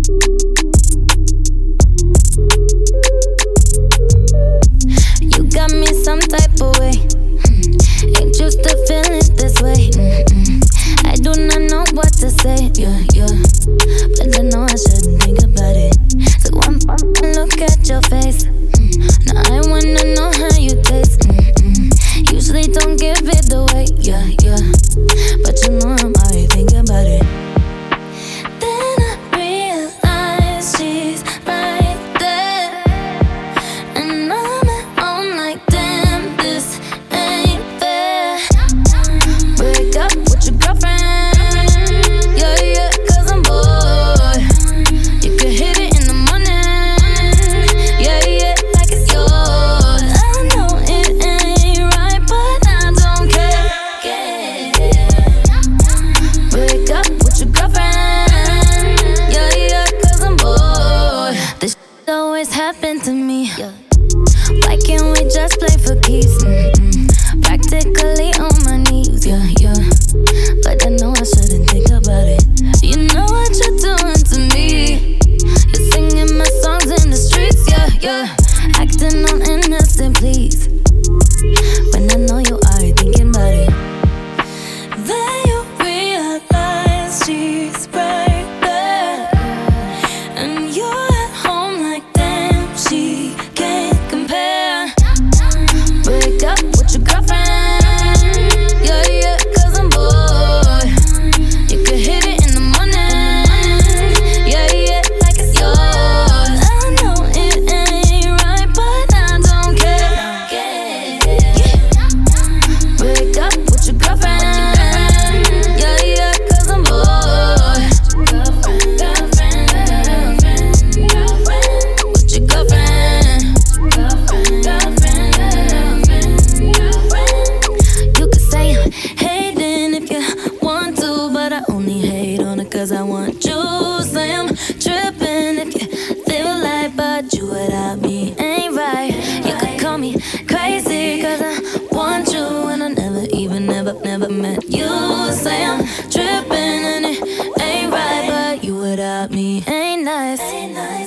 You got me some type of way. Ain't used to feeling this way. I do not know what to say, yeah. But I know I shouldn't think about it. So one look at your face. Now I wanna know how you taste. Usually don't give it away, yeah. But you know I'm already thinking about it. Then I realize she's right there, and I'm at home like, damn, this ain't fair. Break up with your girlfriend, yeah, 'cause I'm bored. You can hit it in the morning, yeah, like it's yours. I know it ain't right, but I don't care. Break up with your girlfriend, yeah, 'cause I'm bored. This shit always happened to me. Why can't we just play for keeps? Practically on my knees, yeah. But I know I shouldn't think about it. You know what you're doing to me. You're singing my songs in the streets, yeah. Acting all innocent, please. When I know you are thinking about it. Then you realize she's right there, and you're at home like, damn, she can't compare. Break up with your girlfriend, yeah, 'cause I'm bored. You can hit it in the morning, yeah, like it's yours. I know it ain't right, but I don't care. Break up with your girlfriend, yeah, 'cause I'm bored. With your girlfriend. You could say I'm hating if you want to, but I only hate on it 'cause I want you. Say I'm tripping if you feel like, but you without me ain't right. You could call me crazy 'cause I want you, and I never met you. Say I'm tripping and it ain't right, but you without me ain't nice.